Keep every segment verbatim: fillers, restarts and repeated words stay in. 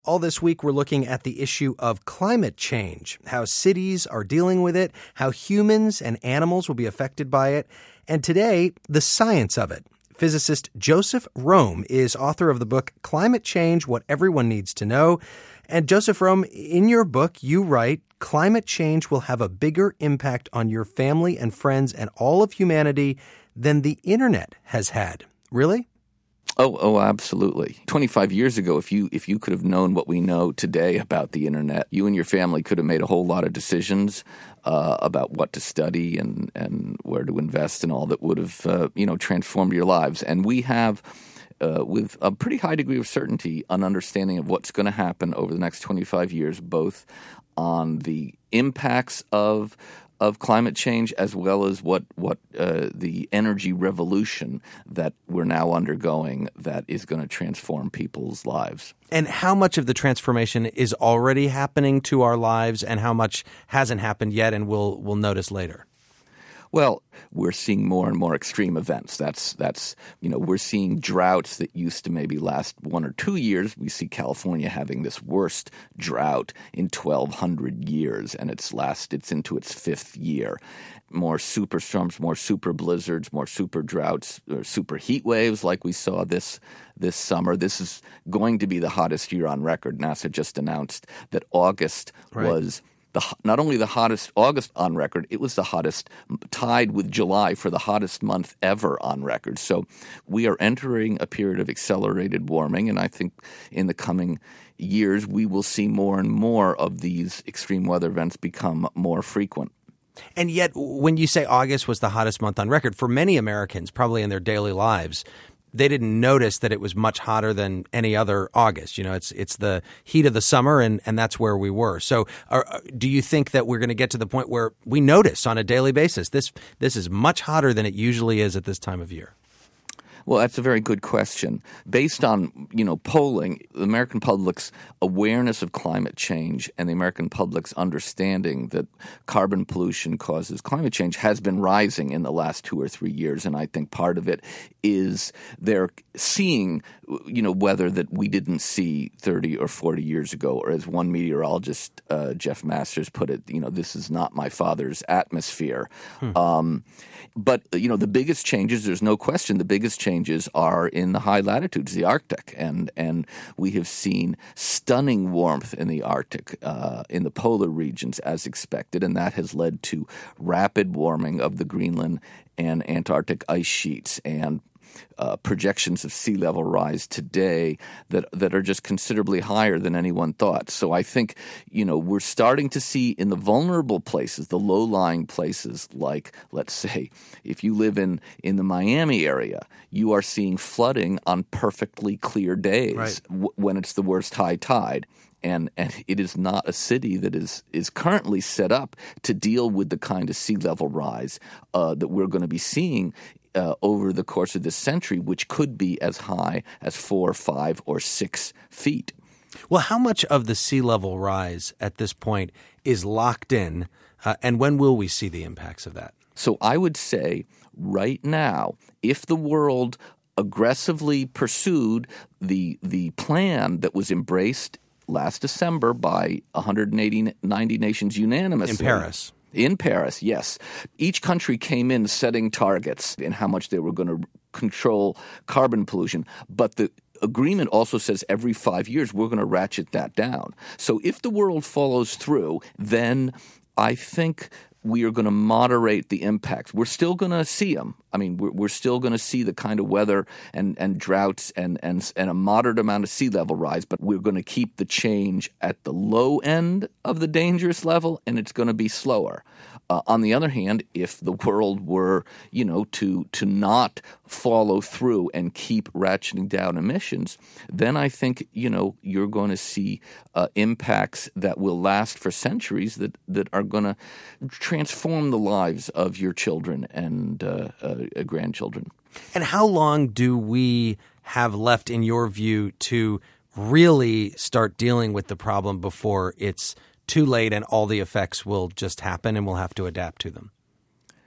All this week, we're looking at the issue of climate change, how cities are dealing with it, how humans and animals will be affected by it, and today, the science of it. Physicist Joseph Romm is author of the book Climate Change, What Everyone Needs to Know. And Joseph Romm, in your book, you write, climate change will have a bigger impact on your family and friends and all of humanity than the internet has had. Really? Oh, oh, absolutely. twenty-five years ago, if you if you could have known what we know today about the internet, you and your family could have made a whole lot of decisions uh, about what to study and, and where to invest and all that would have, uh, you know, transformed your lives. And we have, uh, with a pretty high degree of certainty, an understanding of what's going to happen over the next twenty-five years, both on the impacts of of climate change as well as what what uh, the energy revolution that we're now undergoing that is going to transform people's lives. And how much of the transformation is already happening to our lives and how much hasn't happened yet and we'll we'll notice later? Well, we're seeing more and more extreme events. That's, that's, you know, we're seeing droughts that used to maybe last one or two years. We see California having this worst drought in twelve hundred years, and it's last, it's into its fifth year. More superstorms, more super blizzards, more super droughts, or super heat waves like we saw this this summer. This is going to be the hottest year on record. NASA just announced that August right. was The, not only the hottest August on record, it was the hottest, tied with July for the hottest month ever on record. So we are entering a period of accelerated warming, and I think in the coming years we will see more and more of these extreme weather events become more frequent. And yet, when you say August was the hottest month on record, for many Americans, probably in their daily lives, they didn't notice that it was much hotter than any other August. You know, it's it's the heat of the summer, and, and that's where we were. So are, do you think that we're going to get to the point where we notice on a daily basis this this is much hotter than it usually is at this time of year? Well, that's a very good question. Based on, you know, polling, the American public's awareness of climate change and the American public's understanding that carbon pollution causes climate change has been rising in the last two or three years. And I think part of it is they're seeing, you know, weather that we didn't see thirty or forty years ago. Or as one meteorologist, uh, Jeff Masters, put it, you know, this is not my father's atmosphere. Hmm. Um, but, you know, the biggest changes, there's no question, the biggest changes changes are in the high latitudes, the Arctic, and and we have seen stunning warmth in the Arctic, uh, in the polar regions as expected, and that has led to rapid warming of the Greenland and Antarctic ice sheets and Uh, projections of sea level rise today that that are just considerably higher than anyone thought. So I think, you know, we're starting to see in the vulnerable places, the low-lying places, like, let's say, if you live in, in the Miami area, you are seeing flooding on perfectly clear days right. w- when it's the worst high tide. And and it is not a city that is, is currently set up to deal with the kind of sea level rise uh, that we're going to be seeing Uh, over the course of this century, which could be as high as four, five, or six feet. Well, how much of the sea level rise at this point is locked in, uh, and when will we see the impacts of that? So I would say right now, if the world aggressively pursued the the plan that was embraced last December by one hundred eighty, ninety nations unanimously. In Paris. In Paris, yes. Each country came in setting targets in how much they were going to control carbon pollution. But the agreement also says every five years we're going to ratchet that down. So if the world follows through, then I think we are going to moderate the impacts. We're still going to see them. I mean, we're, we're still going to see the kind of weather and, and droughts and, and, and a moderate amount of sea level rise, but we're going to keep the change at the low end of the dangerous level, and it's going to be slower. Uh, on the other hand, if the world were, you know, to to not follow through and keep ratcheting down emissions, then I think, you know, you're going to see uh, impacts that will last for centuries that, that are going to transform the lives of your children and uh, uh, grandchildren. And how long do we have left, in your view, to really start dealing with the problem before it's too late and all the effects will just happen and we'll have to adapt to them?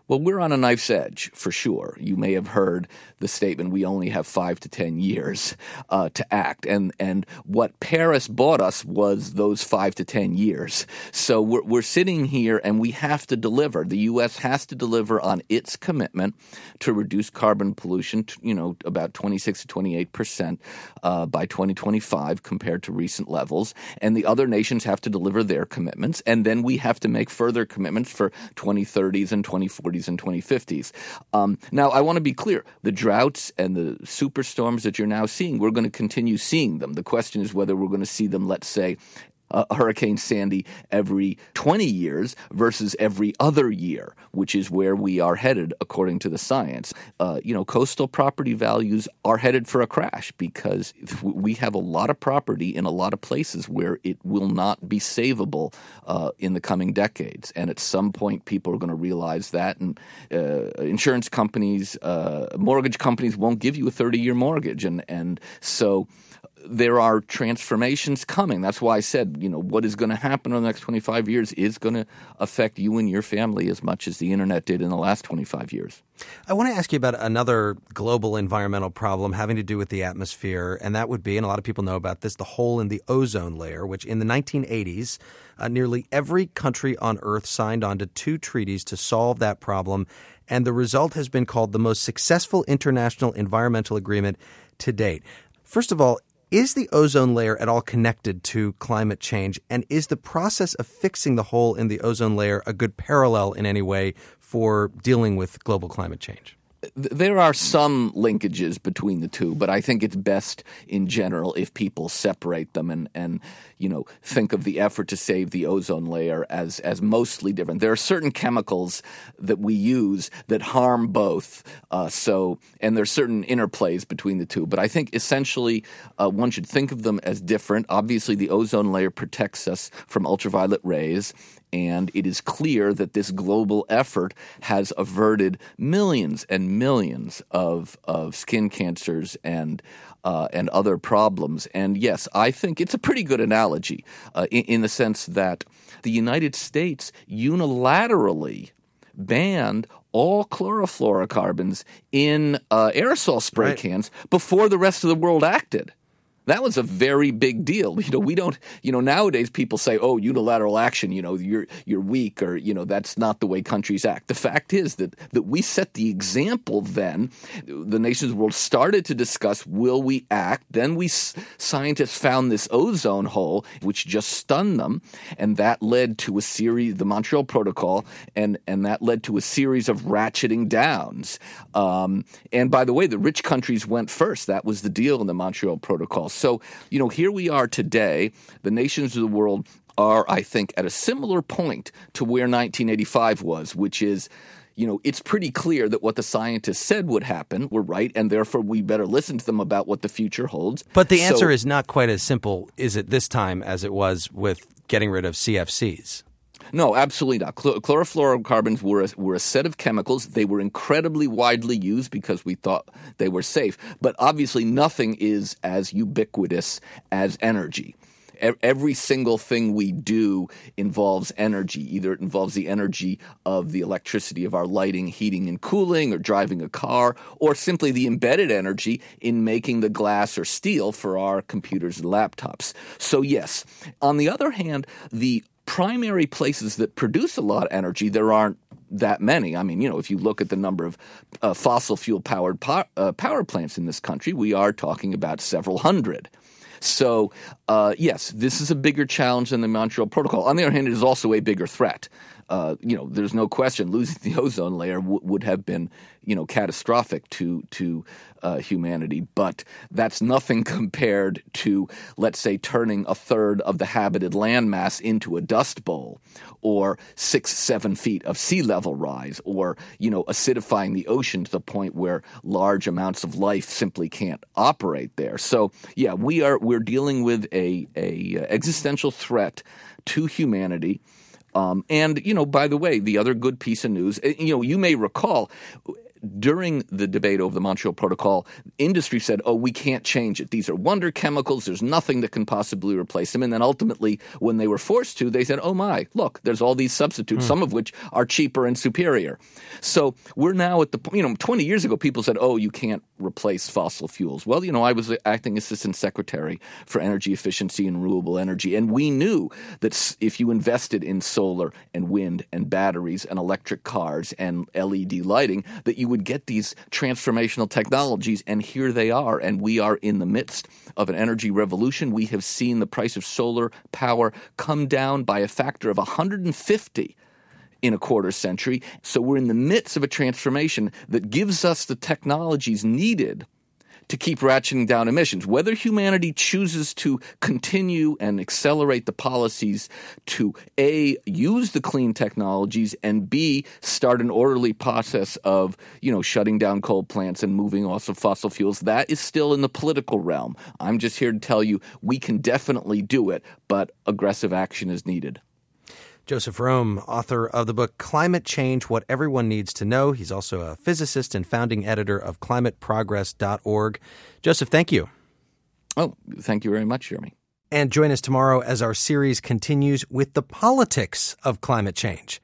Well, we're on a knife's edge, for sure. You may have heard the statement, we only have five to ten years uh, to act. And and what Paris bought us was those five to ten years. So we're, we're sitting here and we have to deliver. The U S has to deliver on its commitment to reduce carbon pollution, to, you know, about twenty-six to twenty-eight percent uh, by twenty twenty-five compared to recent levels. And the other nations have to deliver their commitments. And then we have to make further commitments for twenty thirties and twenty forties and twenty fifties. Um, now, I want to be clear. The droughts and the superstorms that you're now seeing, we're going to continue seeing them. The question is whether we're going to see them, let's say, Uh, Hurricane Sandy every twenty years versus every other year, which is where we are headed according to the science. Uh, you know, coastal property values are headed for a crash because we have a lot of property in a lot of places where it will not be savable uh, in the coming decades. And at some point, people are going to realize that, and uh, insurance companies, uh, mortgage companies won't give you a thirty-year mortgage. And, and so there are transformations coming. That's why I said, you know, what is going to happen in the next twenty-five years is going to affect you and your family as much as the internet did in the last twenty-five years. I want to ask you about another global environmental problem having to do with the atmosphere, and that would be, and a lot of people know about this, the hole in the ozone layer, which in the nineteen eighties, uh, nearly every country on Earth signed on to two treaties to solve that problem, and the result has been called the most successful international environmental agreement to date. First of all, is the ozone layer at all connected to climate change? And is the process of fixing the hole in the ozone layer a good parallel in any way for dealing with global climate change? There are some linkages between the two, but I think it's best in general if people separate them and, and you know, think of the effort to save the ozone layer as, as mostly different. There are certain chemicals that we use that harm both, uh, so and there's certain interplays between the two. But I think essentially uh, one should think of them as different. Obviously, the ozone layer protects us from ultraviolet rays. And it is clear that this global effort has averted millions and millions of, of skin cancers and uh, and other problems. And yes, I think it's a pretty good analogy uh, in, in the sense that the United States unilaterally banned all chlorofluorocarbons in uh, aerosol spray right. cans before the rest of the world acted. That was a very big deal. You know, we don't, you know, nowadays people say, oh, unilateral action, you know, you're you're weak, or, you know, that's not the way countries act. The fact is that that we set the example then. The nations of the world started to discuss, will we act? Then we, scientists found this ozone hole, which just stunned them. And that led to a series, the Montreal Protocol, and, and that led to a series of ratcheting downs. Um, and by the way, the rich countries went first. That was the deal in the Montreal Protocol. So, you know, here we are today. The nations of the world are, I think, at a similar point to where nineteen eighty-five was, which is, you know, it's pretty clear that what the scientists said would happen were right, and therefore we better listen to them about what the future holds. But the answer so, is not quite as simple, is it, this time as it was with getting rid of C F Cs? No, absolutely not. Chlor- chlorofluorocarbons were a, were a set of chemicals. They were incredibly widely used because we thought they were safe. But obviously nothing is as ubiquitous as energy. E- every single thing we do involves energy. Either it involves the energy of the electricity of our lighting, heating, and cooling, or driving a car, or simply the embedded energy in making the glass or steel for our computers and laptops. So yes. On the other hand, the primary places that produce a lot of energy, there aren't that many. I mean, you know, if you look at the number of uh, fossil fuel powered po- uh, power plants in this country, we are talking about several hundred. So, uh, yes, this is a bigger challenge than the Montreal Protocol. On the other hand, it is also a bigger threat. Uh, you know, there's no question losing the ozone layer w- would have been, you know, catastrophic to to uh, humanity. But that's nothing compared to, let's say, turning a third of the habited landmass into a dust bowl, or six, seven feet of sea level rise, or, you know, acidifying the ocean to the point where large amounts of life simply can't operate there. So, yeah, we are we're dealing with a a existential threat to humanity. Um, and, you know, by the way, the other good piece of news, you know, you may recall during the debate over the Montreal Protocol, industry said, oh, we can't change it. These are wonder chemicals. There's nothing that can possibly replace them. And then ultimately, when they were forced to, they said, oh, my, look, there's all these substitutes, mm. some of which are cheaper and superior. So we're now at the point, you know, twenty years ago, people said, oh, you can't replace fossil fuels. Well, you know, I was the acting assistant secretary for energy efficiency and renewable energy. And we knew that if you invested in solar and wind and batteries and electric cars and L E D lighting, that you would get these transformational technologies, and here they are. And we are in the midst of an energy revolution. We have seen the price of solar power come down by a factor of one hundred fifty in a quarter century. So we're in the midst of a transformation that gives us the technologies needed to keep ratcheting down emissions. Whether humanity chooses to continue and accelerate the policies to A, use the clean technologies, and B, start an orderly process of, you know, shutting down coal plants and moving off of fossil fuels, that is still in the political realm. I'm just here to tell you we can definitely do it, but aggressive action is needed. Joseph Romm, author of the book Climate Change, What Everyone Needs to Know. He's also a physicist and founding editor of climate progress dot org. Joseph, thank you. Oh, thank you very much, Jeremy. And join us tomorrow as our series continues with the politics of climate change.